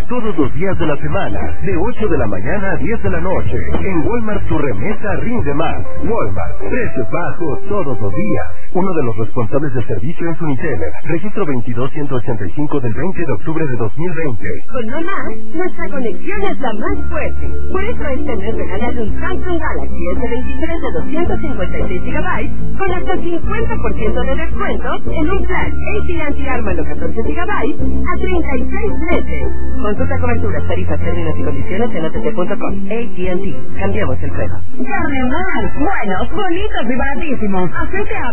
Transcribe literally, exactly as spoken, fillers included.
todos los días de la semana, de ocho de la mañana a diez de la noche. En Walmart tu remesa rinde más. Walmart, precios bajos todos los días. Uno de los responsables del servicio es Unitel. Registro veintidós ciento ochenta y cinco del veinte de octubre de dos mil veinte. Con No Más, nuestra conexión es la más fuerte. Por eso este mes regalan un Samsung Galaxy S veintitrés de doscientos cincuenta y seis gigabytes con hasta cincuenta por ciento de descuento en un plan A T and T Ármalo catorce gigabytes a treinta y seis meses. Consulta coberturas, tarifas, términos y condiciones en O T T punto com. A T and T. Cambiamos el juego. Carne Mar. Buenos, bonitos y baratísimos. Hacete a